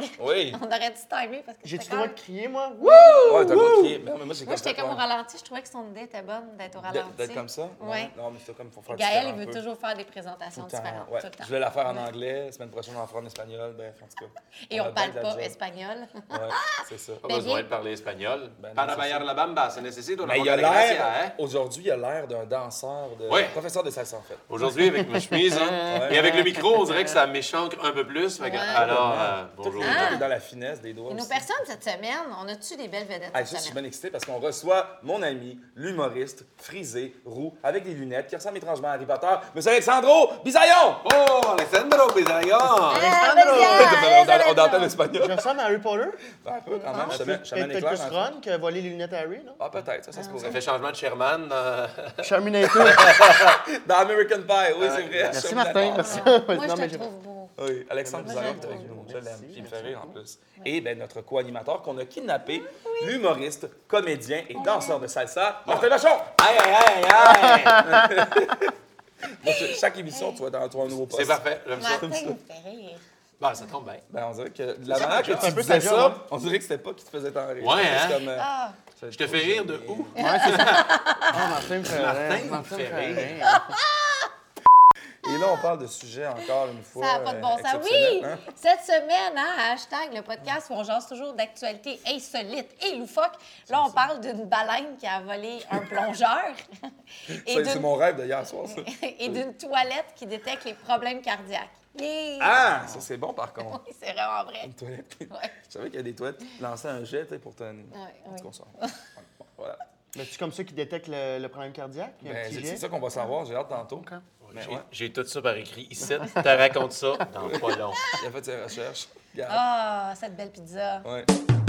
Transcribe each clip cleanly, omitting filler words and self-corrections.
Oui. On aurait dû timer parce que J'ai-tu c'était le droit comme... de crier, moi? Ouais, t'as pas crié. Mais moi, j'ai Moi, j'étais comme au ralenti. Je trouvais que son idée était bonne d'être au ralenti. D'être comme ça? Oui. Non, mais c'est comme, il faut faire Gaël, différent il un veut peu. toujours faire des présentations Tout le temps, différentes. ouais. Tout le temps. Je voulais la faire en anglais, la semaine prochaine, on va en faire en espagnol. Bref, en tout cas. Et on a parle bien de la pas job. espagnol. Ouais, c'est ça. Pas Ben, besoin bien. de parler espagnol. Ben non, Para c'est bailar ça. la bamba, ça nécessite una Mais il poca a de gracia, l'air, hein? aujourd'hui, il a l'air d'un danseur, de Ouais. professeur de salsa, en fait. Aujourd'hui, avec ma chemise, hein, et avec le micro, on dirait que ça m'échancre un peu plus. Fait que- Ouais. alors, bonjour. Ah. T'es dans la finesse des doigts Et nos aussi. personnes cette semaine, on a-tu des belles vedettes Ah, cette ça, je suis semaine? bien excité parce qu'on reçoit mon ami, l'humoriste, frisé, roux, avec des lunettes, qui ressemble étrangement à Harry Potter, Monsieur Alexandro Bisaillon! Oh, Alessandro Bisaillon! On entend l'espagnol. Je ressemble à Harry Potter? Ben, un peu, quand même. Peut-être Chaman plus éclair. en fait. Ron qui a volé les lunettes à Harry, non? Ah, peut-être, ça se Ça pourrait. fait changement de Sherman. Charminator. Dans American Pie, oui, c'est vrai. Merci, Chaman Martin. éclair. Merci. Moi, Non, je mais te j'ai- trouve beau. Oui, Alexandre Moi, Bisaillon je est avec l'aime nous. Je beaucoup. l'aime. Merci, Il me fait rire en merci plus. Et ben, notre co-animateur qu'on a kidnappé, l'humoriste, comédien et danseur de salsa, Martin Vachon! Aïe, aïe, aïe, aïe! Moi, chaque émission, tu vas dans un nouveau poste. C'est parfait, j'aime ça. Martin me fait rire. Bon, ça tombe bien. Ben, on dirait que de la manière que c'est un tu peu disais ta job, ça, hein? on dirait que c'était pas qui te faisait tant rire. Ouais, C'est hein? comme, Ah, Je te fais rire de où? Ouais, c'est ça. Ah, Martin me fait Martin rire. me fait rire. rire. Et là, on parle de sujets encore une fois. ça n'a pas de bon sens. Oui! exceptionnels, hein? Cette semaine, hein, hashtag le podcast où on jase toujours d'actualité insolite et loufoque. Là, on parle d'une baleine qui a volé un plongeur et C'est d'une- mon rêve de hier soir, ça. et d'une toilette qui détecte les problèmes cardiaques. Yeah! Ah! Ça, c'est bon, par contre. Oui, c'est vraiment vrai. Une toilette. Ouais. Je savais qu'il y a des toilettes qui lançaient un jet, tu sais, pour te... En oui. tout cas, on s'en- Bon, voilà. Mais c'est comme ça qui détecte le problème cardiaque? Il y a un Ben, petit c'est jet? ça qu'on va savoir, j'ai hâte tantôt. Mais ouais, J'ai tout ça par écrit ici. Tu te racontes ça dans pas long. il a fait ses recherches. Regarde. Ah, cette belle pizza. Ouais.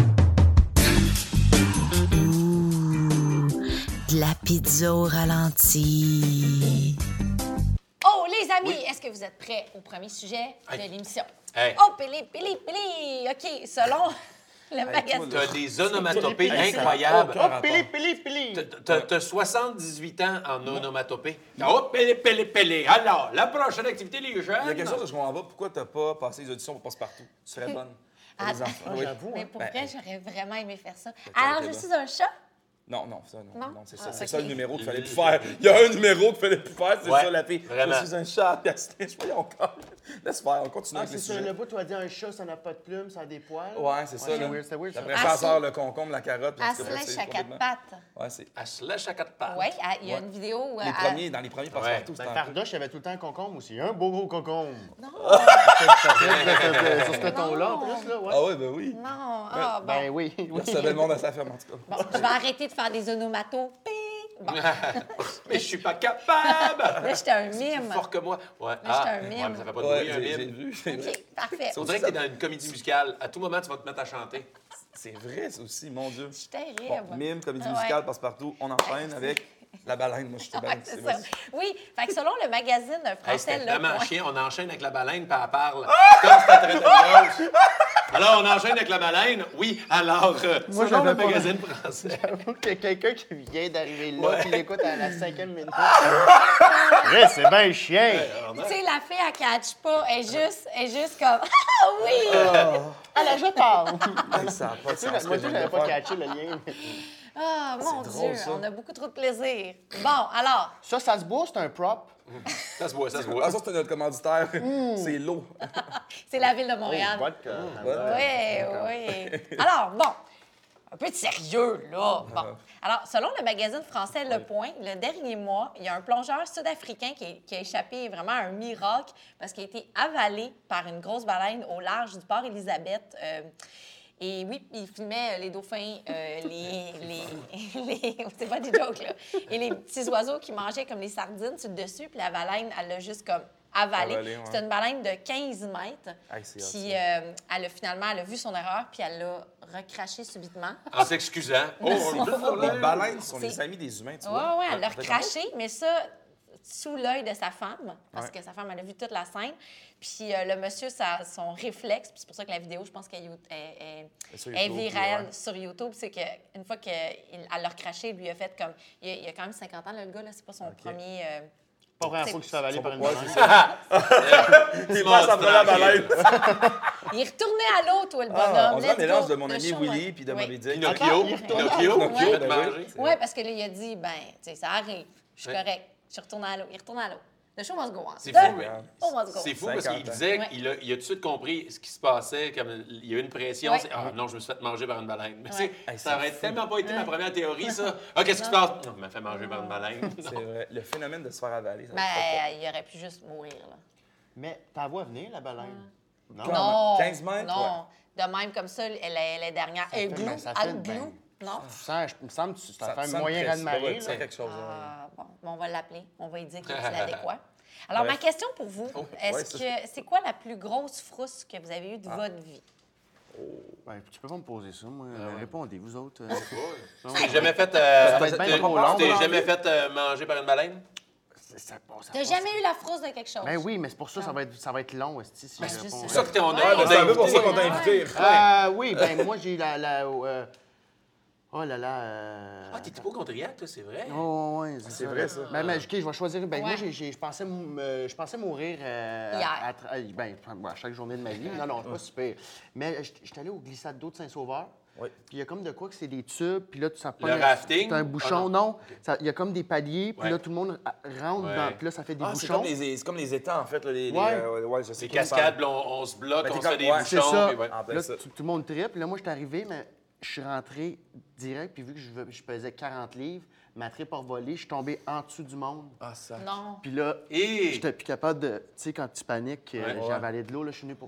De la pizza au ralenti. Oh, les amis, est-ce que vous êtes prêts au premier sujet de Hey. l'émission? Hey. Oh, pili, pili, pili! OK, selon le magazine... Tu as des onomatopées Pili, pili, incroyables. aucun Oh, pili, pili, pili! T'as 78 ans en onomatopée. Oh, pélé, pélé, pélé. Alors, la prochaine activité, les jeunes. Il y a quelque chose que je comprends pas. Pourquoi t'as pas passé les auditions pour Passe-Partout? Tu serais bonne. Pour les Ah, enfants. Ah, Oui. j'avoue, Mais hein. pour Ben, vrai, j'aurais vraiment aimé faire ça. t'aurais Alors, été je bon. suis un chat. Non, ça, non. Non? C'est ça, Ah, c'est ok. ça le numéro qu'il fallait plus faire. Il y a un numéro qu'il fallait plus faire, c'est Ouais, ça la fille. vraiment. Je suis un chat, puis elle se voyons encore. Laisse faire, on continue Ah, avec c'est les ça, sujets. le bout, tu as dit un chat, ça n'a pas de plumes, ça a des poils. Ouais, c'est ça. c'est là. weird, c'est weird, ça. Après Ah, ça si. sort le concombre, la carotte. puis À en tout cas, slash c'est à quatre complètement- pattes. Ouais, c'est À slash à quatre pattes. Oui, il y a Ouais. une vidéo où... dans les premiers Passe-Partout, c'était Dans un peu... Fardoche, il y avait tout le temps un concombre aussi. Un beau gros concombre. Non, Sur ce ton-là, en plus, là, ouais. Ah ouais, ben oui. non. Ah, bon. Ben oui. Il oui. recevait le monde à sa ferme, en tout cas. Bon, je vais arrêter de faire des onomatos. Bon, Mais je suis pas capable. là, j'étais un Plus mime. fort que moi. Ouais. j'étais un mime. Ouais, mais ça fait pas de Ouais, bruit, un j'ai mime. vu, c'est vrai. OK, parfait. On dirait que t'es dans une comédie musicale. À tout moment, tu vas te mettre à chanter. C'est vrai, ça aussi, mon Dieu. Je suis terrible. Bon, mime, comédie Ouais. musicale, Passe-Partout, on enchaîne avec la baleine. Moi, je suis Ouais, bien. c'est ça. Oui, fait que selon le magazine Hey, français c'était Le vraiment Point... chien. On enchaîne avec la baleine, puis elle parle. Comme si t'as traité de grosse. Alors, on enchaîne avec la baleine. Oui, alors, Moi, selon le j'avais pas- magazine français. J'avoue que quelqu'un qui vient d'arriver là, Ouais. qui l'écoute à la 5e minute. Ouais, c'est bien chien. Tu sais, la fille, elle catch pas. Elle est juste comme... Ah oui! Alors, je parle. Hey, ça a pas de Tu sais, sens. moi, ce que je je viens n'avais de pas faire. catché le lien. Ah, mon C'est drôle, Dieu, ça. on a beaucoup trop de plaisir. Bon, alors, Ça se boit, c'est un prop. Ça se voit, ça se Ah, voit. ça, c'est notre commanditaire. C'est l'eau. c'est la ville de Montréal. Vodka. Oui, oui. Alors, bon, un peu de sérieux, là. Bon. Alors, selon le magazine français Le Point, le dernier mois, il y a un plongeur sud-africain qui a échappé vraiment à un miracle parce qu'il a été avalé par une grosse baleine au large du port Élisabeth. Et oui, il filmait les dauphins, c'est pas des jokes, là. Et les petits oiseaux qui mangeaient comme les sardines sur le dessus, puis la baleine, elle l'a juste comme avalé. Avalé, ouais. C'était une baleine de 15 mètres. Hey, c'est hot, Puis finalement, elle a vu son erreur, puis elle l'a recraché subitement. En s'excusant. Oh, Les baleines sont C'est- les amis des humains, tu Oui, vois. oui, elle l'a T'as recraché, mais ça, sous l'œil de sa femme, parce Ouais. que sa femme, elle a vu toute la scène. Puis le monsieur, son réflexe, puis c'est pour ça que la vidéo, je pense qu'elle Sur est YouTube, virale ouais. sur YouTube, c'est qu'une fois qu'elle l'a recraché, il lui a fait comme... Il a quand même 50 ans, là, le gars, là, c'est pas son premier... Pas la première fois qu'il se fait avaler par une Ouais, baleine. c'est ça. Il passe après la baleine. Il est retourné à l'eau, toi, le bonhomme. Ah, on dirait un Let's mélange go. de mon Le ami show, Willy puis de oui. Moby Dick. Pinocchio. il retourne Pinocchio. à l'eau. Qui va te Ben oui. manger. Oui, parce que là, il a dit, ben, tu sais, ça arrive. Je suis Ouais. correct. Je suis retourné à l'eau. Il est retourné à l'eau. Le show must go on. C'est The fou, mais show must go c'est on. fou parce 50 qu'il ans. disait Ouais. qu'il a tout de suite compris ce qui se passait, comme il y a eu une pression. Ouais. C'est, ah non, je me suis fait manger par une baleine. Mais Ouais. tu sais, Hey, ça aurait c'est fou. tellement pas été ma première théorie, ça. Ah, qu'est-ce qui se passe? Non, il m'a fait manger par une baleine. C'est vrai. Le phénomène de se faire avaler. ça Ben, me fait il aurait pu juste mourir, là. Mais t'as vu venir, la baleine? Non? Quand- Non. 15 mètres, Non. De même comme ça, elle est dernière. fait- Elle glue. ben, ça fait- Elle glue. ben, Non? Ça, il me semble que ça fait Ça un me moyen presse. raz-de-marée. Ouais, c'est là. quelque chose. ouais. Ah, bon, on va l'appeler. On va lui dire qu'il est inadéquat. Alors, Bref. ma question pour vous, est-ce ouais, que c'est quoi la plus grosse frousse que vous avez eue de Ah. votre vie? Ben, tu peux pas me poser ça, moi. ouais. Répondez, vous autres. Tu t'es jamais fait, Ça va être bien trop long, tu t'es là. jamais fait manger par une baleine? T'as jamais eu la frousse de quelque chose? Ben oui, mais c'est pour ça, ça va être long, si je Ben, c'est réponds. ça. C'est ça que t'es en Ouais, Ben, c'est un peu pour ça qu'on t'a Ouais. invité. Oui, ben moi, j'ai oh là là. Ah, t'es hypochondriaque, toi, c'est vrai? Oh, ouais, C'est vrai, ça. Ben, OK, je vais choisir. Ben, moi, Ouais. je pensais mourir Hier. à chaque journée de ma vie. Non, non, c'est pas super. Mais j'étais allé au glissade d'eau de Saint-Sauveur. Oui. Puis il y a comme de quoi que c'est des tubes, puis là, ça Le rafting? C'est un bouchon, Ah, non. non. Il y a comme des paliers, puis Ouais. là, tout le monde rentre Ouais. dans. Puis là, ça fait des Ah, c'est bouchons. comme les étangs, en fait. Là, Ouais. ouais, je sais Les pas. cascades, puis on se bloque, Ben, on t'es se fait comme- des ouais, C'est bouchons. ça. puis ouais. En plein Là, ça. tout le monde tripe. Puis là, moi, je suis arrivé, mais je suis rentré direct. Puis vu que je pesais 40 livres, ma tripe a volé. Je suis tombé en dessous du monde. Ah, ça. Non. Puis là, Et- j'étais plus capable de. Tu sais, quand tu paniques, Ouais. j'ai avalé de l'eau. Là, je suis venu pour.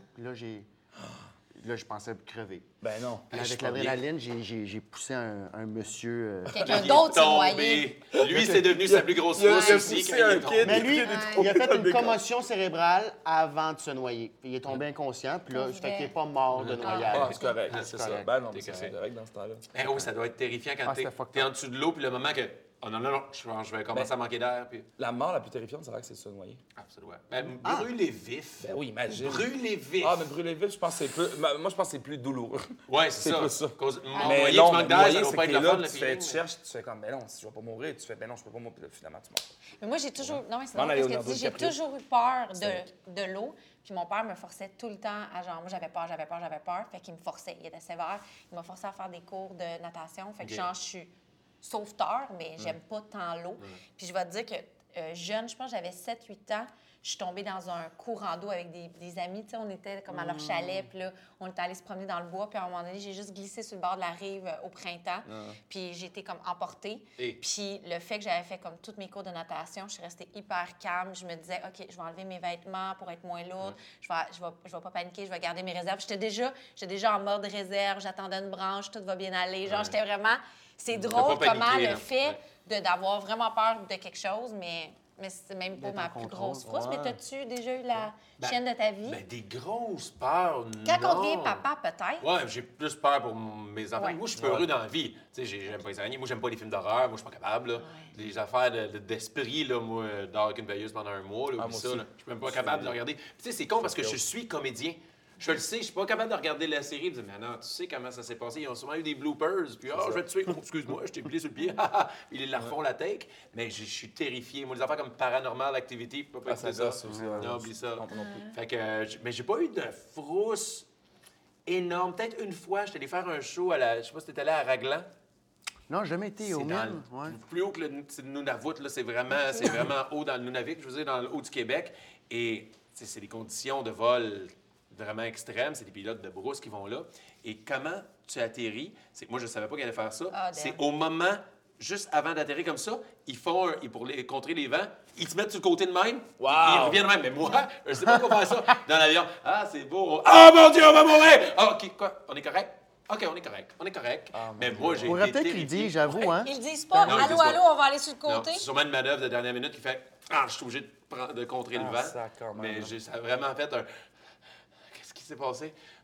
Là, je pensais crever. Ben non. Puis je suis avec pas bien. l'adrénaline, j'ai poussé un monsieur. Quelqu'un Il est d'autre s'est noyé. tombé. Lui, c'est devenu sa plus grosse il a frousse aussi poussé quand il un est kid. tombé. Mais lui, Ouais. il a fait une Des commotion cérébrale avant de se noyer. Puis il est tombé inconscient. Puis là, Pour fait qu'il n'est vrai. pas mort de noyade. Ah, c'est correct. Ah, C'est c'est ça. correct. Ben non, T'es mais ça, c'est correct. correct dans ce temps-là. Eh oui, ça doit être terrifiant quand Ah, c'était fucked t'es en up. dessous de l'eau, puis le moment que. Oh non, non, non, je vais commencer à manquer d'air. Puis... La mort la plus terrifiante, c'est vrai que c'est de se noyer. Ah, ça doit. Ben, brûler vif. Ben oui, imagine. Brûler vif. Ah, mais brûler vif, je pense que c'est plus. Moi, je pense que c'est plus douloureux. Ouais, c'est ça. plus ça. Cause, Mais noyer, non, tu manques mais d'air, noyer, ça doit c'est pas que être t'es le fun, là, le tu feeling. cherches, tu fais comme, ben non, si je vais pas mourir, tu fais, ben non, je peux pas mourir, puis là, finalement, tu meurs. Mais moi, j'ai toujours. Non, mais c'est Demande à drôle parce que Leonardo tu dis, j'ai DiCaprio. toujours eu peur de l'eau. Puis mon père me forçait tout le temps à genre, moi, j'avais peur. Fait qu'il me forçait. Il était sévère. Il m'a forcé à faire des cours de natation. Fait que, Ok. genre, je suis sauveteur, mais j'aime pas tant l'eau. Puis je vais te dire que jeune, je pense que j'avais 7-8 ans, je suis tombée dans un courant d'eau avec des amis. Tu sais, on était comme à leur chalet, puis là, on était allés se promener dans le bois. Puis à un moment donné, j'ai juste glissé sur le bord de la rive au printemps. Puis j'ai été comme emportée. Et? Puis le fait que j'avais fait comme tous mes cours de natation, je suis restée hyper calme. Je me disais, OK, je vais enlever mes vêtements pour être moins lourde. Je vais pas paniquer, je vais garder mes réserves. J'étais déjà en mode réserve, j'attendais une branche, tout va bien aller. Genre, j'étais vraiment... C'est drôle pas paniquer, comment là. le fait Ouais. d'avoir vraiment peur de quelque chose, mais c'est même pas D'être ma en plus contrôle. grosse frousse. Ouais. Mais t'as-tu déjà eu la Ben, chienne de ta vie? Ben, des grosses peurs, Quand non. on devient papa, peut-être. Ouais, j'ai plus peur pour mes enfants. Ouais. Moi, je suis peureux dans la vie. Tu sais, j'aime pas les araignées. Moi, j'aime pas les films d'horreur. Moi, je suis pas capable. Là. Les affaires d'esprit, là, moi, dehors avec une veilleuse pendant un mois, là, Ah, oublie moi ça. aussi. Là. Je suis même pas capable de regarder. Puis, tu sais, c'est con parce que je suis comédien. Je le sais, je suis pas capable de regarder la série et de dire, mais non, tu sais comment ça s'est passé. Ils ont sûrement eu des bloopers. Puis, je vais te tuer. Oh, excuse-moi, je t'ai plié sur le pied. Puis, ils la refont la take. Mais je suis terrifié. Moi, les affaires comme Paranormal Activity, pas Ah, ça écouter gosse aussi, ouais. Non, oublie ça. Non, non plus. Fait que, mais j'ai pas eu de frousse énorme. Peut-être une fois, j'étais allé faire un show je sais pas si t'étais allé à Raglan. Non, j'ai jamais été C'est au dans mine. Ouais. plus haut que c'est le Nunavut, là, c'est vraiment haut dans le Nunavik, je veux dire, dans le haut du Québec. Et tu sais, c'est des conditions de vol vraiment extrêmes, c'est des pilotes de brousse qui vont là. Et comment tu atterris, c'est que moi, je savais pas qu'ils allaient faire ça. Ah, damn. C'est au moment, juste avant d'atterrir comme ça, ils font, pour contrer les vents, ils te mettent sur le côté de même, Wow! ils reviennent de même. Mais moi, je sais pas comment faire ça dans l'avion. Ah, c'est beau. Ah, mon Dieu, on va mourir! Ah, OK, quoi? On est correct? OK, on est correct. Mais moi, j'ai Pourrait été peut-être qu'il terrifié. dit, j'avoue, hein. Ils disent pas, Non, ils allô, disent pas. allô, on va aller sur le Non, côté. c'est sûrement une manœuvre de dernière minute qui fait « je suis obligé de contrer le Ah, vent. sacrément. Mais ça a vraiment fait un... Qu'est-ce qui s'est passé?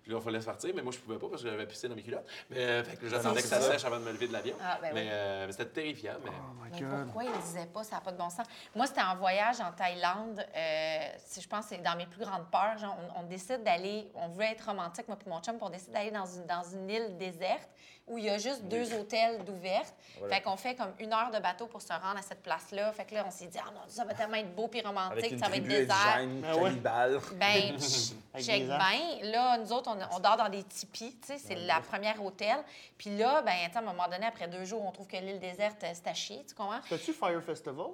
Puis là, il fallait sortir, mais moi, je pouvais pas parce que j'avais pissé dans mes culottes. Mais fait que j'attendais que ça sèche avant de me lever de l'avion. Ah, ben oui. Mais c'était terrifiant. Mais... Mais pourquoi ils ne disaient pas, ça n'a pas de bon sens? Moi, c'était en voyage en Thaïlande. Je pense que c'est dans mes plus grandes peurs. Genre, on décide d'aller, on voulait être romantique, moi et mon chum, puis on décide d'aller dans une île déserte où il y a juste 2 hôtels d'ouvertes. Voilà. Fait qu'on fait comme 1 heure de bateau pour se rendre à cette place-là. Fait que là, on s'est dit, ah mon Dieu, ça va tellement être beau puis romantique, Avec une ça va être tribu désert. indigène, Ah ouais. cannibale. Ben, Avec check des arbres. bien. Là, nous autres, on dort dans des tipis, tu sais, c'est la première hôtel. Puis là, ben, tu sais, à un moment donné, après 2 jours, on trouve que l'île déserte, c'est à chier, tu comprends? Fais-tu Fire Festival?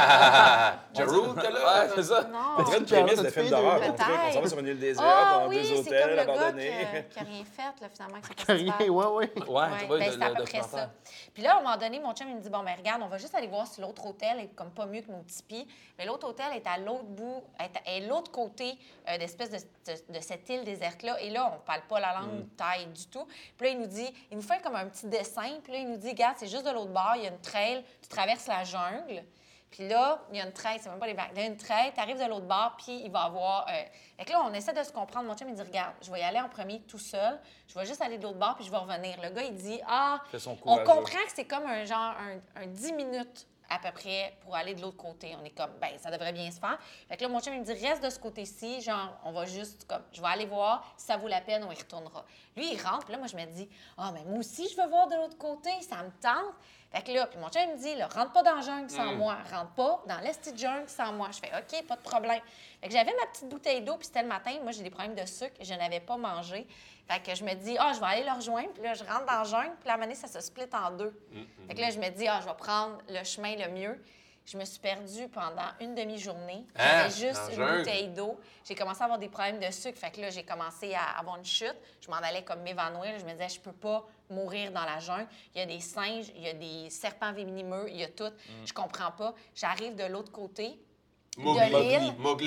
Jarul, t'es là? Ouais, c'est ça. Non. C'est une prémisse de Peut-être. film d'horreur. On Peut-être. s'en va sur une île déserte, Ah on a oui, 2 c'est comme hôtels le gars abandonnés. qui a rien fait, là, finalement, avec son Rien, festival. ouais. Ouais, Ouais, tu vois, ben, c'était à le peu près documentaire. ça. Puis là, à un moment donné, mon chum, il me dit, bon, ben regarde, on va juste aller voir si l'autre hôtel est comme pas mieux que nos tipis. Mais l'autre hôtel est à l'autre bout, est l'autre côté d'espèce de cette île déserte-là. Et là, on parle pas la langue thaï du tout. Puis là, il nous dit, il nous fait comme un petit dessin. Puis là, il nous dit, regarde, c'est juste de l'autre bord, il y a une trail, tu traverses la jungle. Puis là, il y a une traite, c'est même pas les vagues. Il y a une traite, tu arrives de l'autre bord, puis il va avoir. Fait que là, on essaie de se comprendre. Mon chum, il dit, regarde, je vais y aller en premier tout seul. Je vais juste aller de l'autre bord, puis je vais revenir. Le gars, il dit, Fait son on courageux. comprend que c'est comme un genre, un 10 minutes à peu près pour aller de l'autre côté. On est comme, ben ça devrait bien se faire. Fait que là, mon chum, il me dit, reste de ce côté-ci, genre, on va juste, comme, je vais aller voir, si ça vaut la peine, on y retournera. Lui, il rentre, puis là, moi, je me dis, ah, mais moi aussi, je veux voir de l'autre côté, ça me tente. Fait que là, puis mon chum, il me dit, là, rentre pas dans la jungle sans moi, rentre pas dans l'esti de jungle sans moi. Je fais, OK, pas de problème. Fait que j'avais ma petite bouteille d'eau, puis c'était le matin, moi, j'ai des problèmes de sucre, je n'avais pas mangé. Fait que je me dis, je vais aller le rejoindre, puis là, je rentre dans la jungle, puis là, à un moment donné, ça se split en 2. Fait que là, je me dis, je vais prendre le chemin le mieux. Je me suis perdue pendant une demi-journée. J'avais juste dans la une jungle? bouteille d'eau. J'ai commencé à avoir des problèmes de sucre. Fait que là, j'ai commencé à avoir une chute. Je m'en allais comme m'évanouir. Je me disais, je peux pas mourir dans la jungle. Il y a des singes, il y a des serpents venimeux, il y a tout. Je comprends pas. J'arrive de l'autre côté de l'île. Mowgli.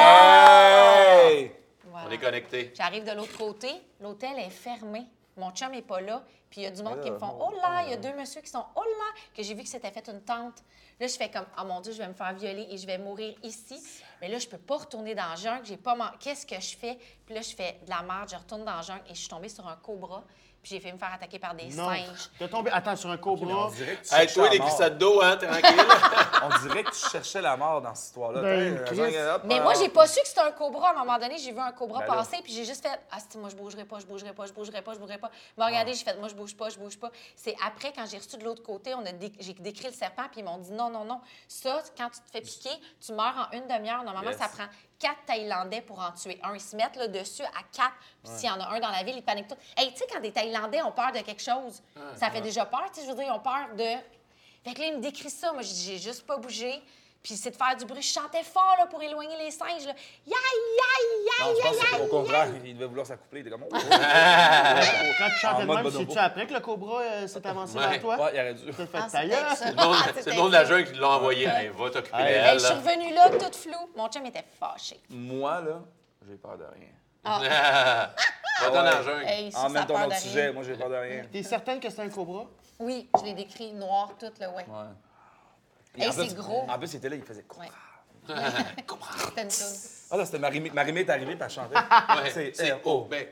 Hey! Voilà. On est connectés. J'arrive de l'autre côté. L'hôtel est fermé. Mon chum n'est pas là. Puis il y a du monde qui me font « Oh là! » Il y a 2 messieurs qui sont « Oh là! » Que j'ai vu que c'était fait une tente. Là, je fais comme « Oh mon Dieu, je vais me faire violer et je vais mourir ici. » Mais là, je peux pas retourner dans la jungle. J'ai pas Qu'est-ce que je fais? Puis là, je fais de la merde. Je retourne dans la jungle et je suis tombée sur un cobra. Puis j'ai fait me faire attaquer par des Non. singes. T'es tombé, attends, sur un cobra. On dirait que tu Hey, cherchais toi, la des mort. glissades d'eau, hein, tranquille. On dirait que tu cherchais la mort dans cette histoire-là. Ben, T'sais, Chris. hop, Mais moi, j'ai pas su que c'était un cobra. À un moment donné, j'ai vu un cobra Ben là. passer, puis j'ai juste fait « Ah, moi, je bougerai pas, je bougerai pas, je bougerai pas, je bougerai pas. » Mais regardez, j'ai fait « Moi, je bouge pas, je bouge pas. » C'est après, quand j'ai reçu de l'autre côté, j'ai décrit le serpent, puis ils m'ont dit « Non, non, non. Ça, quand tu te fais piquer, tu meurs en 1 demi-heure. Normalement, Yes. ça prend 4 Thaïlandais pour en tuer un. Ils se mettent là, dessus à 4. Puis s'il y en a un dans la ville, ils paniquent tout. Hey, tu sais, quand des Thaïlandais ont peur de quelque chose, ça fait déjà peur. Tu sais, je veux dire, ils ont peur de... Fait que là, il me décrit ça. Moi, j'ai juste pas bougé. Puis c'est de faire du bruit. Je chantais fort là, pour éloigner les singes. Là. Yaï, Non, yaï, je pense yaï, qu'au contraire, il devait vouloir s'accoupler. Il était comme. Oh, Quand tu chantais En de mode même, bonobo. sais-tu après que le cobra s'est avancé Ouais. vers toi? Ouais, il aurait dû. T'as fait Ah, ta c'est gueule. peut-être ça. C'est le monde- Ah, c'est le peut-être monde de la ça. jungle qui l'a envoyé. Hey, va t'occuper Hey. Hey, je suis d'elle. revenue là, toute floue. Mon chum était fâché. Moi, là, j'ai peur de rien. Va-t'en dans la jungle. Hey, ça, En ça même a ton peur autre de sujet, rien. moi, j'ai peur de rien. T'es certaine que c'est un cobra? Oui, je l'ai décrit noir, tout, là, ouais. Ouais. Hey, En c'est plus- gros. En plus, il était là, il faisait quoi? Ouais. C'était une toune. Ah, là, c'était Marimé est arrivée, puis elle chantait. Ouais, c'est oh. oh, ben,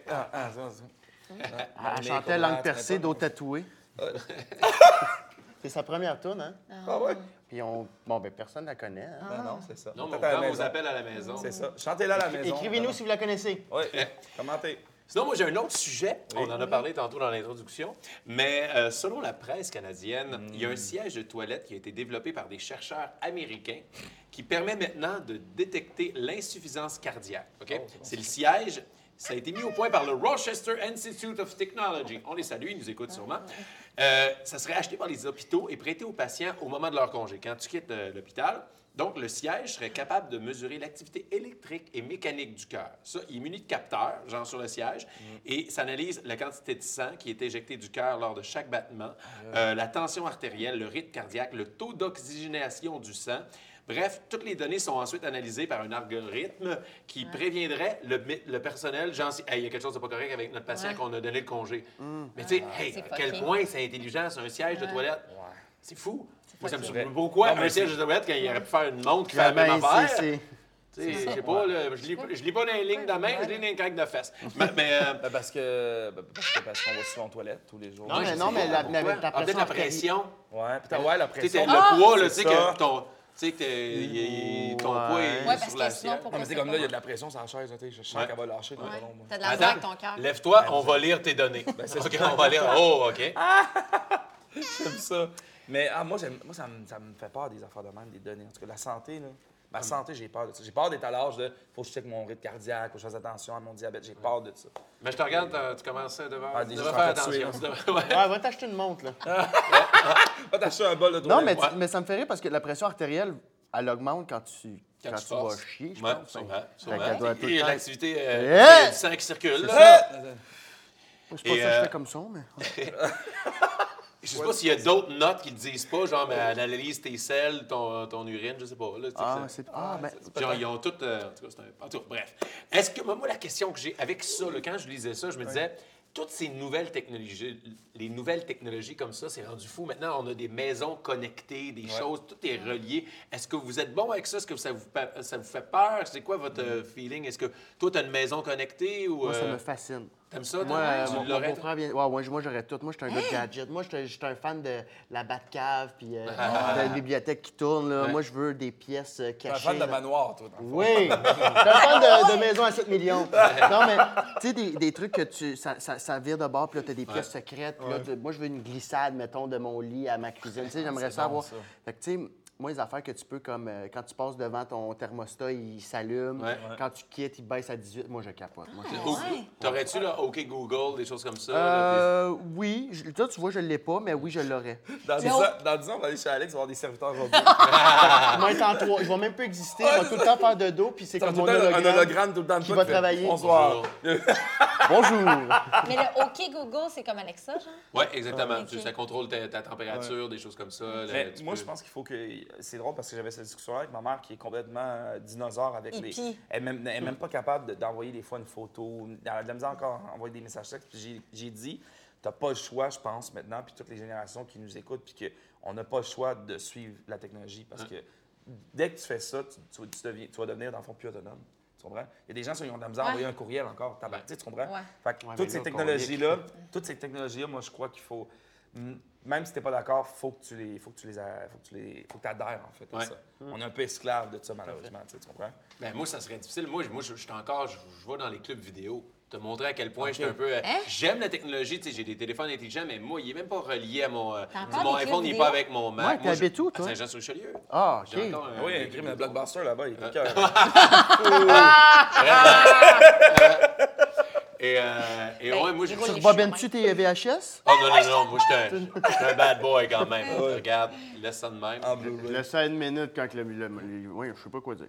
Elle chantait langue percée, dos tatoué. C'est sa première tune, hein? Ah ouais? Puis bon, ben personne la connaît. Hein? Ben non, c'est ça. non, mais on Peut-être à la prend vos maison. appels à la maison. C'est ça. Chantez-la à la maison. Écrivez-nous si vous la connaissez. Oui, commentez. Sinon, moi, j'ai un autre sujet. On en a parlé tantôt dans l'introduction. Mais selon la presse canadienne, il y a un siège de toilette qui a été développé par des chercheurs américains qui permet maintenant de détecter l'insuffisance cardiaque. OK? C'est le siège. Ça a été mis au point par le Rochester Institute of Technology. On les salue, ils nous écoutent sûrement. Ça serait acheté par les hôpitaux et prêté aux patients au moment de leur congé. Quand tu quittes l'hôpital, donc le siège serait capable de mesurer l'activité électrique et mécanique du cœur. Ça, il est muni de capteurs, genre sur le siège, et ça analyse la quantité de sang qui est éjectée du cœur lors de chaque battement, la tension artérielle, le rythme cardiaque, le taux d'oxygénation du sang. Bref, toutes les données sont ensuite analysées par un algorithme qui préviendrait le personnel, genre, si hey, il y a quelque chose de pas correct avec notre patient qu'on a donné le congé. Mais tu sais, hey, c'est à quel fucké. point c'est intelligent, c'est un siège de toilette. C'est fou. Moi, ça me fucké. surprend beaucoup. Non, mais Un siège de toilette, quand il aurait pu faire une montre qui fait la Ben, même affaire. c'est Tu sais, je sais pas, là, je lis pas dans les lignes de main, je lis dans les craques de fesses. Mais Parce qu'on va souvent aux toilettes tous les jours. Non, mais ta peut-être la pression. Ouais, peut-être, ouais, la Tu sais, pression. le poids, là, tu c'est sais, ça. que ton... Tu sais que ton poids est Ouais, parce sur que la sinon, sienne. pour Non, mais c'est comme là, il y a de la pression sur la chaise. Tu sais, je sens qu'elle va lâcher tout le long. moi. T'as de la misère avec ton cœur. Lève-toi, on va lire tes données. OK, on va lire. Oh, OK. J'aime ça. Mais moi, ça me fait peur des affaires de même, des données. En tout cas, la santé, là. Ma santé, j'ai peur de ça. J'ai peur d'être à l'âge de faut que je check mon rythme cardiaque, faut que je fasse attention à mon diabète. J'ai peur de ça. Mais je te regarde, tu commences à devoir déjà, faire je attention. suis Tu devrais- ouais. Ouais, va t'acheter une montre, là. Va t'acheter un bol de Non, toilette. mais ça me fait rire parce que la pression artérielle, elle augmente quand tu vas forces. chier, je Ouais, pense. sûrement. qu'elle doit tout le Et temps- l'activité, Yeah! il y a du sang qui circule. C'est là. C'est pas ça que je fais comme ça, mais... Je sais pas s'il y a d'autres notes qui le disent pas, genre, mais elle analyse tes selles, ton urine, je sais pas. Là, tu sais, ben... genre, ils ont toutes. En tout cas, en tout cas, bref. Est-ce que, moi, la question que j'ai avec ça, là, quand je lisais ça, je me disais, toutes ces nouvelles technologies, les nouvelles technologies comme ça, c'est rendu fou. Maintenant, on a des maisons connectées, des choses, tout est relié. Est-ce que vous êtes bon avec ça? Est-ce que ça vous fait peur? C'est quoi votre feeling? Est-ce que toi, tu as une maison connectée ou. Moi, ça me fascine. T'aimes ça? Moi, Tu mon l'aurais? beau-frère vient... Ouais, moi, j'aurais tout. Moi, je suis un gars de gadget. Moi, je suis un fan de la Batcave puis de la bibliothèque qui tourne. Là. Ouais. Moi, je veux des pièces T'es un cachées. fan de là. manoir, toi. dans le fond. Oui! Je suis un fan de maison à 7 millions. Non, mais tu sais, des trucs que ça vire de bord, puis là, t'as des pièces secrètes. Puis là, moi, je veux une glissade, mettons, de mon lit à ma cuisine. Tu sais, j'aimerais ça bon, avoir. ça. Fait que, tu sais, moi, les affaires que tu peux, comme quand tu passes devant ton thermostat, il s'allume. Ouais. Quand tu quittes, il baisse à 18. Moi, je capote. Moi, c'est- Ouais. T'aurais-tu, là, OK Google, des choses comme ça? là, Oui. Toi, tu vois, je ne l'ai pas, mais oui, je l'aurais. Dans 10 ans, on va aller chez Alex, on va avoir des serviteurs aujourd'hui. Ils vont être en trois. Ils vont même pas exister. Ils vont tout le temps faire de dos, puis c'est Ça va comme tout mon le temps un hologramme. hologramme tout le temps de qui toi va fait, travailler. Bonsoir. Bonjour. Mais le OK Google, c'est comme Alexa, genre? Oui, exactement. Ok. Ça contrôle ta température, des choses comme ça. là, Mais tu moi, peux- je pense qu'il faut que. C'est drôle parce que j'avais cette discussion avec ma mère qui est complètement dinosaure avec les. Hippie. Elle n'est même pas capable d'envoyer des fois une photo. Elle a de la misère encore à envoyer des messages textes. Puis j'ai dit, t'as pas le choix, je pense, maintenant, puis toutes les générations qui nous écoutent, puis qu'on n'a pas le choix de suivre la technologie parce que dès que tu fais ça, tu vas devenir, dans le fond, plus autonome. Tu comprends? Il y a des gens qui ont de la misère à envoyer un courriel encore. Tu comprends? Ouais. Fait que Ouais, toutes mais ces là, technologies-là, moi, je crois qu'il faut. Même si t'es pas d'accord, faut que tu adhères, en fait, à Ouais. ça. On est un peu esclave de ça, malheureusement, tu comprends? Ben, moi, ça serait difficile. Moi, je suis encore, je vais dans les clubs vidéo. Te montrer à quel point j'étais un peu. J'aime la technologie, tu sais, j'ai des téléphones intelligents, mais moi, il est même pas relié à mon. encore Mon des iPhone clubs n'est pas vidéo? avec mon Mac. Ouais, Moi, t'habites où, à toi? Saint-Jean-sur-Richelieu. Ah, OK. J'ai encore Oui, un crime de Blockbuster là-bas, il était cœur. Et ouais, moi, il je. roule les Rebobines-tu tes VHS? Oh non, moi, j'étais un bad boy quand même. Regarde, laisse ça de même. En Blu-ray. Laisse ça une minute quand oui, je sais pas quoi dire.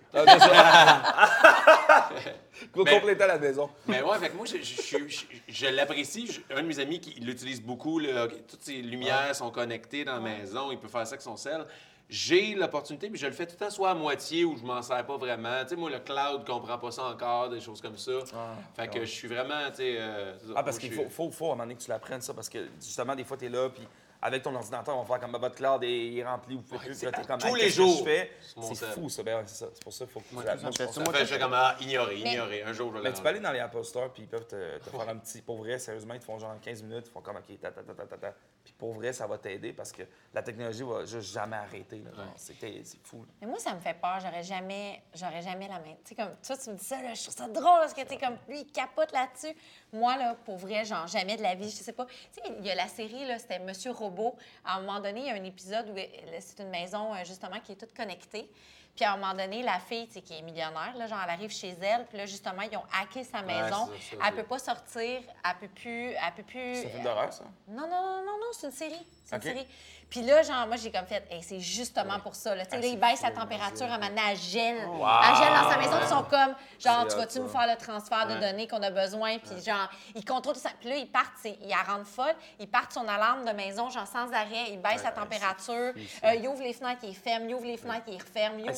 Compléter à la maison. Mais ouais, fait que moi, je l'apprécie. Un de mes amis qui l'utilise beaucoup, là, toutes ses lumières sont connectées dans la maison, il peut faire ça avec son cell. J'ai l'opportunité, puis je le fais tout le temps soit à moitié ou je m'en sers pas vraiment. Tu sais, moi, le cloud ne comprend pas ça encore, des choses comme ça. Fait que je suis vraiment, tu sais... c'est ça. Ah, parce Moi, qu'il je suis- faut à un moment donné que tu l'apprennes, ça, parce que justement, des fois, tu es là, puis avec ton ordinateur, on va faire comme votre cloud il est rempli, ou vous faites plus, puis là, t'es comme, tous hey, les qu'est-ce que jours, je fais? sur mon C'est cell. fou, ça. Ben ouais, c'est ça. C'est pour ça qu'il faut que tu ça me l'apprennes. fait ça. Ça Moi, fait, je fais comme ignorer. Un jour, je vais Mais tu peux le aller dans les Apple Store, puis ils peuvent te faire un petit. Pour vrai, sérieusement, ils te font genre 15 minutes, ils font comme OK, ta. Puis pour vrai, ça va t'aider parce que la technologie va juste jamais arrêter. Là, genre. C'est fou. Là. Mais moi, ça me fait peur. J'aurais jamais la main. Tu sais, comme toi, tu me dis ça, là, je trouve ça drôle parce que tu comme lui, il capote là-dessus. Moi, là, pour vrai, genre, jamais de la vie, je sais pas. Tu sais, il y a la série, là, c'était Monsieur Robot. À un moment donné, il y a un épisode où c'est une maison, justement, qui est toute connectée. Puis à un moment donné, la fille, tu sais, qui est millionnaire, là, genre, elle arrive chez elle, puis là, justement, ils ont hacké sa maison. c'est ça, Elle peut pas sortir, elle peut plus. C'est un film d'horreur, ça? Non, c'est une série. C'est OK. une série. Puis là, genre, moi, j'ai comme fait, hey, c'est justement pour ça. Là, tu sais, là, ils baissent la température, à maintenant, elle gèle. Elle gèle dans sa maison, ils sont comme, genre, C'est tu hot, vas-tu ça. me faire le transfert de données qu'on a besoin? Puis genre, ils contrôlent tout ça. Puis là, ils partent, ils la rendent folle. Ils partent son alarme de maison, genre, sans arrêt. Ils baissent la température. Ils ouvrent les fenêtres, ils ferment. Ils ouvrent les fenêtres, ils referment. Ils ouvrent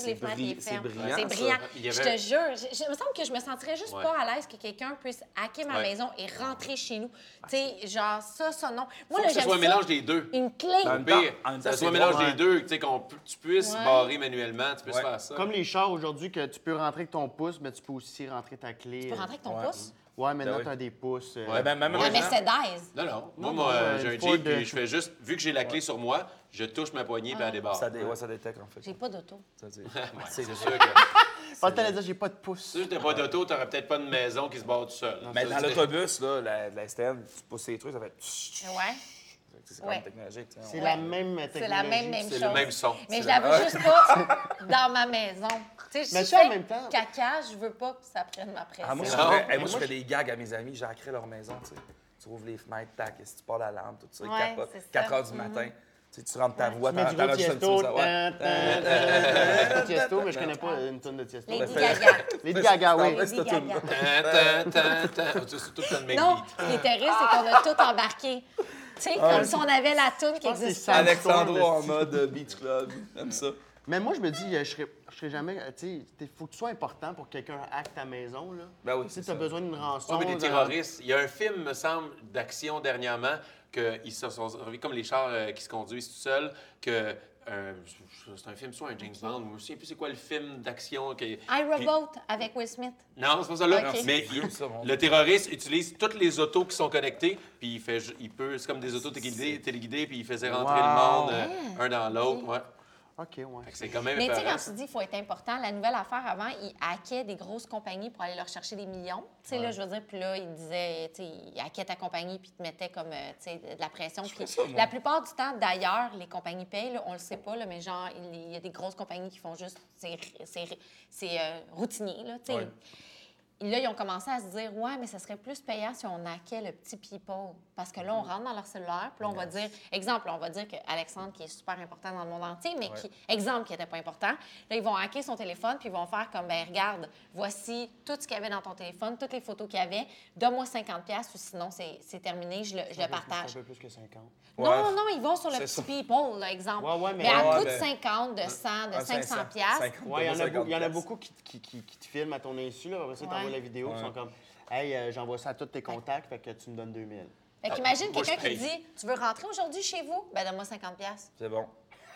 les fenêtres les c'est fermes. brillant, C'est ça. brillant. Il y Je avait- te jure, il me semble que je me sentirais juste Ouais. pas à l'aise que quelqu'un puisse hacker ma Ouais. maison et rentrer chez nous. Tu sais, genre ça, non. Moi, Faut là, que ce j'aime soit un ça. mélange des deux. Une clé. En Au même temps- pire, en même temps, ça c'est soit un mélange drôle, des deux, tu sais, tu puisses Ouais. barrer manuellement, tu puisses Ouais. faire ça. Comme les chars aujourd'hui, que tu peux rentrer avec ton pouce, mais tu peux aussi rentrer ta clé. Tu peux rentrer avec ton Ouais. pouce. Ouais, maintenant, Ben oui. tu as des pouces. Ouais. Même La moi, Mercedes. Non, non. Non, Moi, non, j'ai un une Jeep, Ford, puis je fais juste, vu que j'ai la clé sur moi, je touche ma poignée, puis elle débarre. ça détecte, en fait. J'ai pas d'auto. Ça, c'est- C'est c'est sûr que Pas t'allais dire, j'ai pas de pouce. si t'as pas d'auto, t'aurais peut-être pas de maison qui se barre tout seul. Mais Ça, dans c'est- l'autobus, là, la STN, tu pousses les trucs, ça fait... Ouais. C'est quand Ouais. même technologique. tu sais. C'est Ouais. la même technologie. C'est la même C'est chose. le même son. Mais je C'est l'avoue la- juste pas dans ma maison. Tu sais, Mais je ça, en fais même temps- caca, je veux pas que ça prenne ma pression. Ah, moi, je Non. ferais, Mais moi, je moi, ferais des gags à mes amis, j'hackrais leur maison, tu sais. Tu ouvres les fenêtres, tac, si tu pars la lampe, tout ça, ils Ouais, capotent. c'est ça. 4 h du matin, tu sais, tu rentres ta voix, Tu mets du gros t'enregistres un Tiesto. petit peu, ça, ouais. Tiesto, mais je connais pas une tonne de Tiesto. Lady fait- Gaga. Lady Gaga, oui. Ouais, c'est Lady tout. Gaga. C'est tout le même Non, beat. ce qui est terrible, c'est qu'on a tout embarqué. Tu sais, comme si on avait la toune qui pense que existe c'est pas. ça. Alexandro en Storm, mode Beach Club, comme ça. Mais moi, je me dis, je serais jamais. Tu sais, il faut que tu sois important pour que quelqu'un hack ta maison, là. Ben oui, Tu sais, c'est tu as ça. besoin d'une rançon. Ouais, mais des terroristes. Il y a un film, me semble, d'action dernièrement, qu'ils se sont servis comme les chars qui se conduisent tout seuls, que c'est un film, soit un James Bond, ou je ne sais plus c'est quoi le film d'action. iRobot avec Will Smith. Non, c'est pas ça là. Ok. Mais vieux, ça, mon le terroriste utilise toutes les autos qui sont connectées, puis il peut, c'est comme des autos téléguidées, puis il faisait rentrer le monde un dans l'autre. Ouais. OK, ouais. Fait que c'est quand même Mais tu sais, épeurant. quand tu dis qu'il faut être important, la nouvelle affaire avant, ils hackaient des grosses compagnies pour aller leur chercher des millions. Tu sais, là, je veux dire, puis là, ils disaient, tu sais, ils hackaient ta compagnie puis ils te mettaient comme, tu sais, de la pression. Puis ça, moi. la plupart du temps, d'ailleurs, les compagnies payent, là, on le sait pas, là, mais genre, il y a des grosses compagnies qui font juste, c'est routinier, là, tu sais. Ouais. Et là, ils ont commencé à se dire, ouais, mais ça serait plus payant si on hackait le petit people. Parce que là, on rentre dans leur cellulaire, puis là, on va dire, exemple, on va dire qu'Alexandre, qui est super important dans le monde entier, mais qui, exemple, qui n'était pas important, là, ils vont hacker son téléphone, puis ils vont faire comme, ben regarde, voici tout ce qu'il y avait dans ton téléphone, toutes les photos qu'il y avait, donne-moi 50$ ou sinon, c'est terminé, je le partage. C'est un peu plus que 50. Ouais. Non, non, ils vont sur le C'est petit ça. people, là, exemple. Ouais, ouais, mais à ouais, coût de mais- 50, de 100, de Un 500$. 50, Ouais, il y en a, donne-moi il y en a 50$. beaucoup qui te filment à ton insu, là. Après ça, t'envoies Ouais. la vidéo, ils sont comme, hey, j'envoie ça à tous tes contacts, fait que tu me donnes 2000. Fait qu'imagine moi, je quelqu'un qui paye. dit, tu veux rentrer aujourd'hui chez vous? Ben, donne-moi 50$. C'est bon.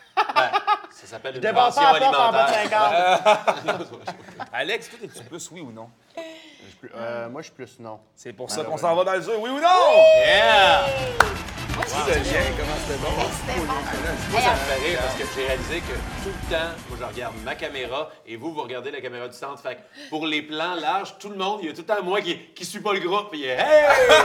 Ça s'appelle une Débarque pension pas à porte en bas de alimentaire. 50. Alex, toi, es-tu plus oui ou non? Moi, je suis plus non. C'est pour ça qu'on s'en va dans le jeu, oui ou non? Yeah! Tu deviens, comment c'était bon? C'était bon. Moi, ça me fait rire parce que j'ai réalisé que tout le temps, moi, je regarde ma caméra et vous regardez la caméra du centre. Fait que pour les plans larges, tout le monde, il y a tout le temps moi qui suit pas le groupe. Il est Hey!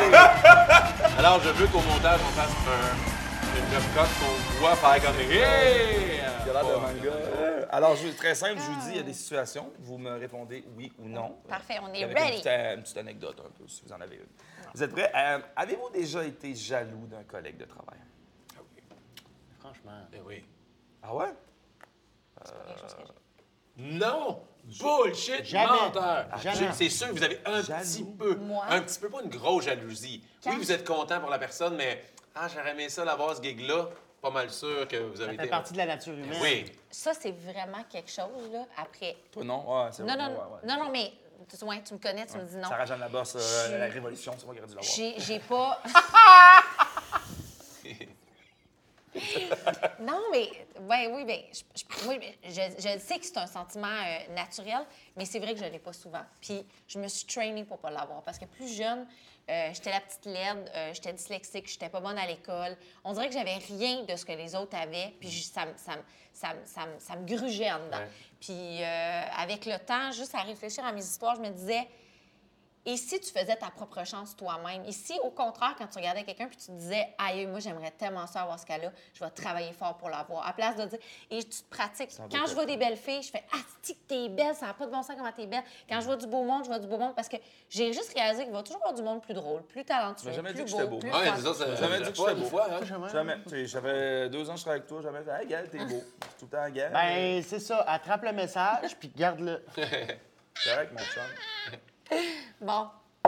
Alors, je veux qu'au montage, on fasse une upcut qu'on voit faire comme Hey! Il a l'air de manga. Alors, très simple, je vous dis, il y a des situations. Vous me répondez oui ou non. Parfait, on est Avec ready. une petite anecdote un peu, si vous en avez une. Vous êtes prêts? Avez-vous déjà été jaloux d'un collègue de travail? Franchement. Ben oui. Ah ouais? Non! Bullshit! Jamais. Menteur! Jamais. C'est sûr que vous avez un Jaloux. petit peu, Moi? un petit peu, pas une grosse jalousie. Quand- Oui, vous êtes content pour la personne, mais j'aurais aimé ça l'avoir ce gig-là. Pas mal sûr que vous Ça avez fait été. partie de la nature humaine. Oui. Ça, c'est vraiment quelque chose, là, après. Toi, non? Ouais, c'est Non, vrai. non, Ouais, ouais. non, non, mais ouais, tu me connais, tu me dis non. Sarah Jeanne Labosse, Je- la Révolution, c'est moi qui aurais dû l'avoir. J'ai pas. Non, mais ouais, oui, bien, je sais que c'est un sentiment naturel, mais c'est vrai que je ne l'ai pas souvent. Puis je me suis trainée pour pas l'avoir parce que plus jeune, j'étais la petite laide, j'étais dyslexique, j'étais pas bonne à l'école. On dirait que j'avais rien de ce que les autres avaient, puis ça me grugeait en dedans. Ouais. Puis avec le temps, juste à réfléchir à mes histoires, je me disais, et si tu faisais ta propre chance toi-même? Et si, au contraire, quand tu regardais quelqu'un puis tu te disais, aïe, moi, j'aimerais tellement ça avoir ce cas-là, je vais travailler fort pour l'avoir. À place de dire, et tu te pratiques. Quand je vois des belles filles, je fais, ah, si t'es belle, ça n'a pas de bon sens comment t'es belle. Quand je vois du beau monde, je vois du beau monde parce que j'ai juste réalisé qu'il va toujours avoir du monde plus drôle, plus talentueux, Tu m'as jamais dit plus que j'étais beau, beau. plus Ouais, fun. nous autres, ça Jamais dit que j'étais une beau. fois, hein? Jamais. Tu sais, j'avais 2 ans que je travaillais avec toi, jamais fait, hey, Gaël, t'es beau. C'est tout le temps, Gaël. Ben, c'est ça. Attrape le message, puis garde-le. C'est correct, mon chum. Bon.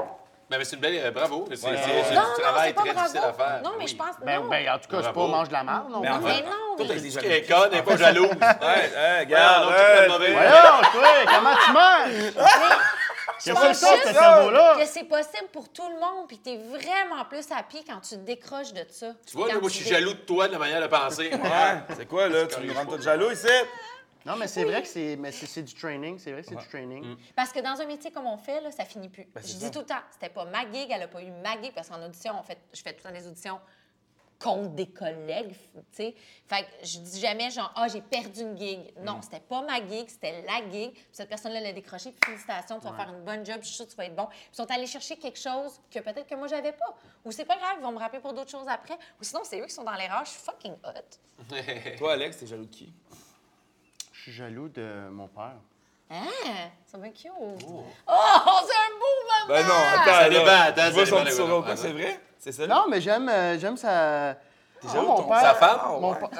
Mais c'est une belle... bravo. C'est Non, du travail c'est pas très difficile à faire. Non, mais Oui. je pense... Ben, non. en tout cas, c'est pas Bravo. mange de la merde, non? Mais en Mais fait, non, toi, t'as mais... des Tu jaloux. es conne, n'est pas jalouse. Regarde, non, tu fais de mauvais. Voyons, toi, comment tu manges? Je C'est pense ça, juste ce cerveau-là. que c'est possible pour tout le monde, puis t'es vraiment plus happy quand tu te décroches de ça. Tu vois, là, Quand moi, je suis jaloux de toi, de la manière de penser. Ouais, c'est quoi, là? Tu nous rends tous jaloux ici? Non, mais c'est vrai que c'est du training. C'est vrai que c'est du training. Parce que dans un métier comme on fait, là, ça finit plus. Ben, c'est Je ça. dis tout le temps, c'était pas ma gig, elle a pas eu ma gig, parce qu'en audition, je fais tout le temps des auditions contre des collègues, tu sais. Fait que je dis jamais genre, j'ai perdu une gig. Non, c'était pas ma gig, c'était la gig. Puis cette personne-là l'a décroché, puis félicitations, tu vas faire une bonne job, je suis sûre que tu vas être bon. Puis ils sont allés chercher quelque chose que peut-être que moi, j'avais pas. Ou c'est pas grave, ils vont me rappeler pour d'autres choses après. Ou sinon, c'est eux qui sont dans l'erreur, je suis fucking hot. Toi, Alex, t'es jaloux de qui? Je suis jaloux de mon père. Ah, c'est bien cute. Oh, c'est un beau moment! Ben non, attends, Ça dépend, là. attends, Je vois ça son dépend petit de sourire, quoi. quoi, c'est vrai? C'est ça? Non, mais j'aime sa... T'es jaloux mon de ton père- Sa femme? Mon ouais.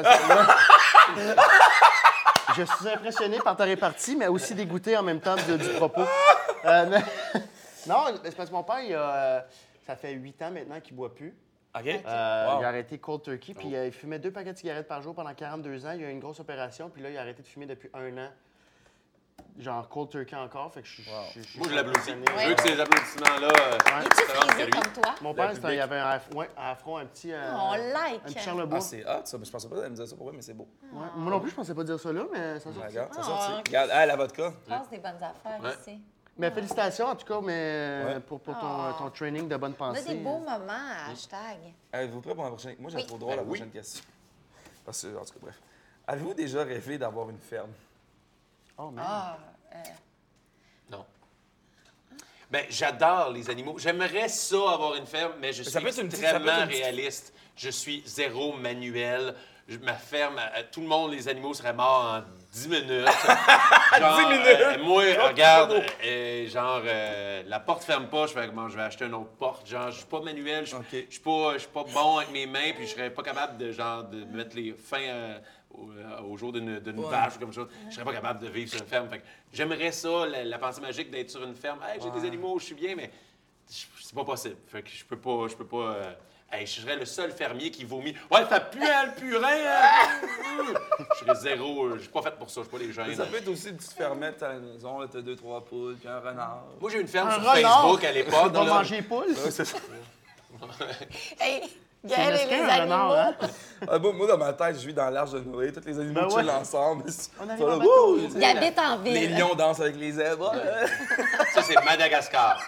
Je suis impressionné par ta répartie, mais aussi dégoûté en même temps du propos. Non, c'est parce que mon père, ça fait 8 ans maintenant qu'il ne boit plus. OK. Il a arrêté cold turkey, puis il fumait 2 paquets de cigarettes par jour pendant 42 ans. Il a eu une grosse opération, puis là, il a arrêté de fumer depuis 1 an. Genre cold turkey encore, fait que je Moi, je l'applaudis. impressionné. Je veux que ces applaudissements-là... Es-tu ça rentre frisé lui. comme toi? Mon père, public. il avait un afro, un petit... On like. Un petit Charlebois. Ah, c'est hot, ça. Je pensais pas qu'elle me disait ça pour vrai, mais c'est beau. Ouais. Moi non plus, je pensais pas dire ça là, mais ça Ouais, sort. regarde, ça Ah, sorti. ok. Regarde, la vodka. Passe des bonnes affaires Ouais. ici. Mais félicitations en tout cas, mais Ouais. pour ton training de bonne On a pensée. des beaux moments, hashtag. Êtes-vous prêts pour la prochaine? Moi, j'ai Oui. trop drôle la Ben oui. prochaine question. Parce que, en tout cas, bref. Avez-vous déjà rêvé d'avoir une ferme? Oh, man. Ah, Non. Ben, j'adore les animaux. J'aimerais ça avoir une ferme, mais je suis ça peut être une petite- extrêmement ça peut être une petite- réaliste. Je suis zéro manuel. Ma ferme, tout le monde, les animaux seraient morts en 10 minutes. Genre, 10 minutes? moi, regarde, genre, la porte ferme pas, je vais acheter une autre porte. Genre, je suis pas manuel, je OK. suis pas bon avec mes mains, puis je serais pas capable de mettre les fins au jour d'une vache ou comme ça. Je serais pas capable de vivre sur une ferme. Fait que j'aimerais ça, la pensée magique d'être sur une ferme. Hey, j'ai des animaux, je suis bien, mais c'est pas possible. Fait que je peux pas. Hey, je serais le seul fermier qui vomit. Ouais, ça pue le purin! Je serais zéro. Je suis pas fait pour ça. Je suis pas les Mais jeunes. ça peut être aussi une petite fermette à la maison. Là, t'as 2-3 poules, puis un renard. Moi, j'ai eu une ferme Un sur renard! Facebook à l'époque. On va là. manger les poules. Ouais, c'est ça. hey, Gaël et mesquin, les un animaux. renard, hein? Moi, dans ma tête, je vis dans l'arche de Noé. Tous les animaux Ben chillent ouais. ensemble. On arrive Toi, là, en bateau. wouh, tu sais, Ils habitent en ville. Les lions dansent avec les zèbres. Ça, c'est Madagascar.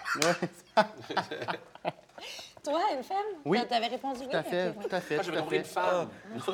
Toi, une femme? Oui. T'avais répondu oui? Tout à fait, Ok, oui. tout à fait. Moi, tout j'avais à compris fait. une femme.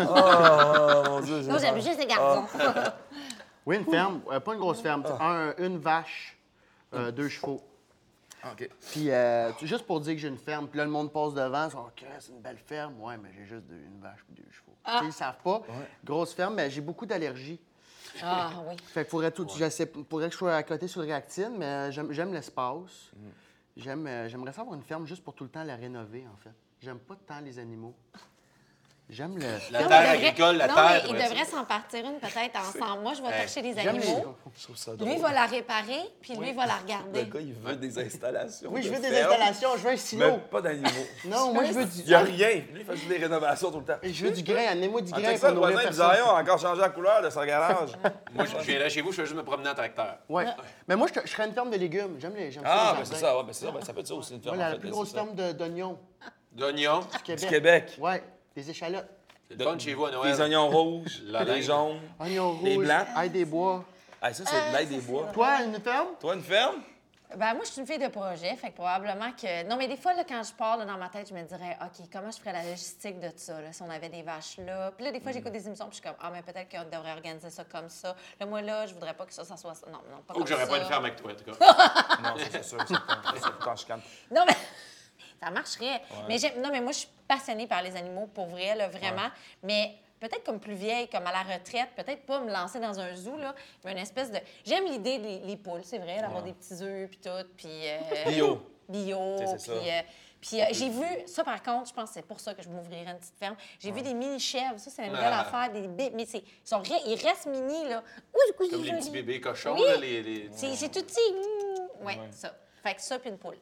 Oh, mon Dieu. Moi, j'aime juste les garçons. Oui, une ferme. Pas une grosse ferme. Une vache, 2 chevaux. OK. Puis, juste pour dire que j'ai une ferme, puis là, le monde passe devant, ils sont OK, c'est une belle ferme. Ouais, mais j'ai juste une vache et 2 chevaux. Tu sais, ils savent pas. Grosse ferme, mais j'ai beaucoup d'allergies. Ah, oui. Fait que faudrait que je sois à côté sur le réactine, mais j'aime l'espace. J'aimerais ça avoir une ferme juste pour tout le temps la rénover, en fait. J'aime pas tant les animaux. J'aime le... La Non, terre il devrait- agricole, la non, terre. mais il devrait- devrait s'en partir une peut-être ensemble. Moi, je vais chercher les J'aime les... animaux. Je trouve ça Lui, drôle. il va la réparer, puis lui, il va la Le regarder. gars, il veut des installations. Oui, je de veux des ferme, installations, je veux un Mais silo. pas d'animaux. Non, moi, je veux Il n'y a rien. Lui, il fait juste des rénovations tout le temps. Je veux du grain, amenez-moi du En grain Texas, pour le nourrir voisin personne. bizarre, a encore changé la couleur de son garage. Moi, je viendrais chez vous, je fais juste me promener en tracteur. Ouais. Mais moi, je serais une ferme de légumes. J'aime Ah, ça, ben les c'est jardins. ça. Ouais, ben c'est ça. Ben, ça peut être ça aussi, une ferme. Moi, en la fait, plus c'est grosse ça. ferme d'oignons D'oignons. du Québec. Du Québec. Ouais, des échalotes. C'est le fun chez vous à Noël. Des oignons rouges, La des laine. jaunes. Oignons rouges, Des blancs. ail des bois. Ah, ça, c'est de l'ail des bois. Toi, une ferme? Toi, une ferme? Ben, moi, je suis une fille de projet, fait que probablement que... Non, mais des fois, là, quand je pars là, dans ma tête, je me dirais, OK, comment je ferais la logistique de ça, là, si on avait des vaches là? Puis là, des fois, j'écoute des émissions, puis je suis comme, ah, mais peut-être qu'on devrait organiser ça comme ça. Là, moi, là, je voudrais pas que ça soit ça. Non, pas Ou comme que j'aurais ça. pas une ferme avec toi, en tout cas. Non, c'est sûr. C'est tout en chicane. Non, mais ça marcherait. Mais non, mais moi, je suis passionnée par les animaux, pour vrai, là, vraiment. Mais peut-être comme plus vieille, comme à la retraite, peut-être pas me lancer dans un zoo, là, mais une espèce de... J'aime l'idée des les poules, c'est vrai, d'avoir des petits œufs, puis tout, puis... Bio. Bio, C'est ça. puis j'ai vu, ça par contre, je pense que c'est pour ça que je m'ouvrirais une petite ferme. J'ai vu des mini-chèvres, ça c'est une nouvelle affaire, des mais ils restent mini, là. Oui, Comme les petits bébés cochons, Oui. là, les... C'est tout petit. Oui, ça. Fait que ça, puis une poule.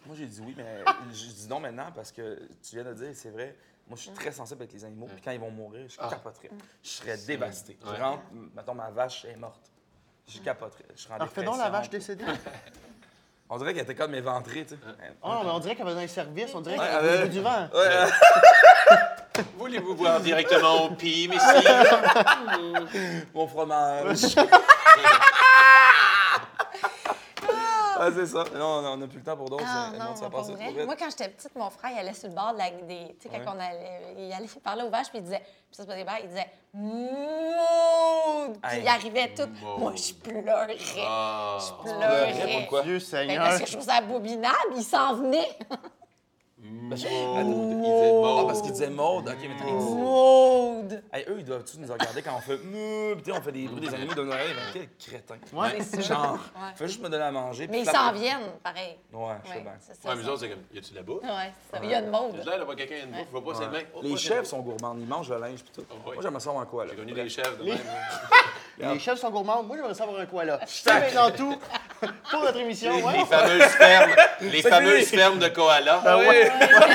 Moi, j'ai dit oui, mais je dis non maintenant parce que tu viens de dire, c'est vrai. Moi, je suis très sensible avec les animaux. Puis quand ils vont mourir, je capoterais. Je serais dévasté. Je rentre, mettons, ma vache est morte. Je capoterais. Je serais en Alors, fais dépression. donc la vache décédée. On dirait qu'elle était comme éventrée, tu sais. Ah, mais on dirait qu'elle va dans les services, on dirait Ouais, qu'elle ouais. veut du vent. Voulez-vous boire directement au PIM ici? Mon fromage. Ah, c'est ça. Non, on n'a plus le temps pour d'autres. Ah Le non, monde, ça pour passe vrai. trop vite. Moi, quand j'étais petite, mon frère, il allait sur le bord de des... Tu sais, quand il allait parler aux vaches, puis il disait... Puis ça, c'est pas des vaches, il disait... Moude! Puis Hey. il arrivait tout... Moude. Moi, je pleurais. Ah. Je pleurais, pleurais. pourquoi? Dieu Ben, Seigneur. parce que je trouve ça abominable, il s'en venait. Parce que- Maud. Ah, parce qu'il disait mode. OK, mais t'as dit. Maude! Hey, eux, ils doivent-tu nous regarder quand on fait puis tu sais, on fait des bruits des animaux de l'oreille. Quel crétin. Ouais. C'est sûr. Genre, Ouais. fais juste me donner à manger. Mais puis ils tape- s'en viennent, pareil. Ouais, je sais Ouais, bien. c'est ça. Ouais, mais nous autres, c'est comme, y a-tu de la bouffe? Ouais, c'est ça. Il y a une mode. J'ai l'air d'avoir quelqu'un qui a une bouffe, je vois pas ses mains. Oh, Les pas chefs ses sont gourmands, ils mangent le linge puis tout. oui. Moi, j'aimerais savoir quoi, là. mains. J'ai connu des chefs de Les- même. Les chefs sont gourmands. Moi, j'aimerais savoir un coin là. C'est maintenant tout pour notre émission. Ouais. Les fameuses fermes de koalas. Ah ouais.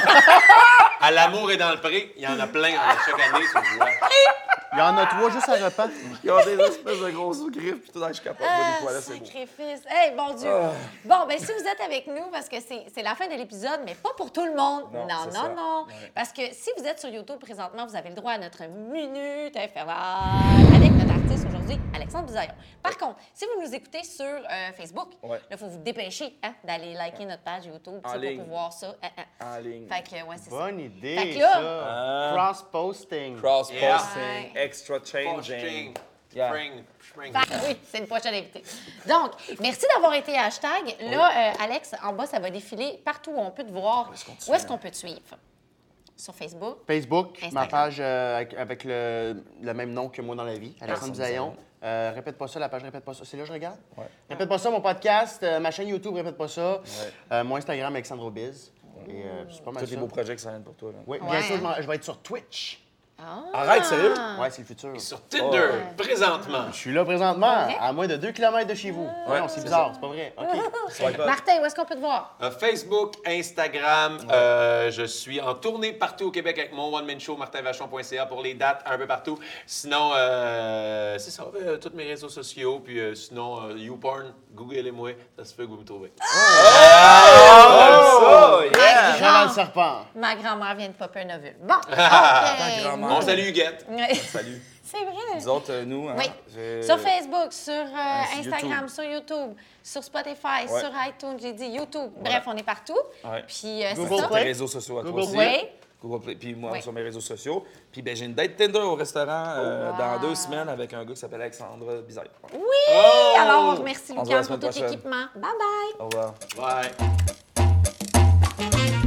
À l'amour et dans le pré, il y en a plein chaque année, tu le vois. Il y en a 3 juste à repas. Ils ont des espèces de grosses griffes puis tout dans les capotes. Moi, des fois, là, c'est beau. Sacrifice. Hey, bon Dieu. Bon, ben si vous êtes avec nous, parce que c'est la fin de l'épisode, mais pas pour tout le monde. Non, Non, c'est non, ça. non. Ouais. Parce que si vous êtes sur YouTube présentement, vous avez le droit à notre minute infernale avec notre artiste aujourd'hui, Alexandre Bisaillon. Par contre, si vous nous écoutez sur Facebook, Ouais. il faut vous dépêcher d'aller liker notre page YouTube En pour ligne. pouvoir ça. En ligne. Fait que, ouais, c'est ça. Bonne idée, Fait que là- ça. Cross-posting. Cross-posting, Yeah. extra changing. Spring. Yeah. Spring. Fait que oui, c'est une prochaine invitée. Donc, merci d'avoir été hashtag. Là, Alex, en bas, ça va défiler partout où on peut te voir. Où est-ce qu'on peut te suivre? Sur Facebook? Facebook, ma Instagram. page avec le même nom que moi dans la vie, Alexandre Bisaillon. Répète pas ça, la page Répète pas ça. C'est là que je regarde? Ouais. Répète pas ça, mon podcast, ma chaîne YouTube, Répète pas ça. Mon Instagram, Alexandre Biz. Et c'est pas mal Tous les ça. beaux projets qui s'en viennent pour toi. Là. Oui, Ouais. bien sûr, je vais être sur Twitch. Ah! Arrête, sérieux? Ouais, c'est le futur. Sur Tinder, présentement. Je suis là présentement, Ok. à moins de 2 km de chez vous. Ouais, non, c'est c'est bizarre, c'est pas vrai. OK. Swipe up. Martin, où est-ce qu'on peut te voir? Facebook, Instagram, je suis en tournée partout au Québec avec mon one-man show, martinvachon.ca pour les dates un peu partout. Sinon, c'est ça, tous mes réseaux sociaux, puis sinon, YouPorn, googlez-moi, ça se fait que vous me trouvez. Oh, yeah! Cheval serpent. Ma grand-mère vient de popper un ovule. Bon, Ta OK. grand-mère. Bon, salut Huguette. Ouais. Salut. C'est vrai. Nous autres, nous, hein, Oui. j'ai- Sur Facebook, sur sur Instagram, YouTube. sur YouTube, sur Spotify, Ouais. sur iTunes, j'ai dit YouTube. Bref, on est partout. Ouais. Puis Google c'est ça. Play. Tes réseaux sociaux à toi Google aussi. Play. Google Play. Puis moi, Oui. sur mes réseaux sociaux. Puis ben, j'ai une date Tinder au restaurant wow. dans 2 semaines avec un gars qui s'appelle Alexandre Bisaillon. Oui! Oh! Alors, on remercie On se voit la Lucas pour semaine tout prochaine. l'équipement. Bye bye! Au revoir. Bye.